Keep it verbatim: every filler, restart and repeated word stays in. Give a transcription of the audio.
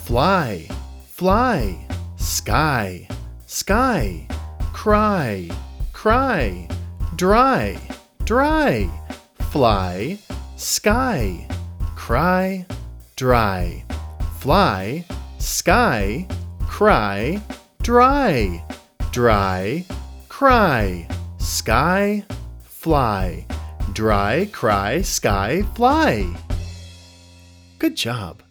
Fly, fly, sky, sky, cry, cry, dry, dry, fly, sky, cry, dry, fly, sky, cry, dry, dry, cry, sky, fly, dry, cry, sky, fly. Good job.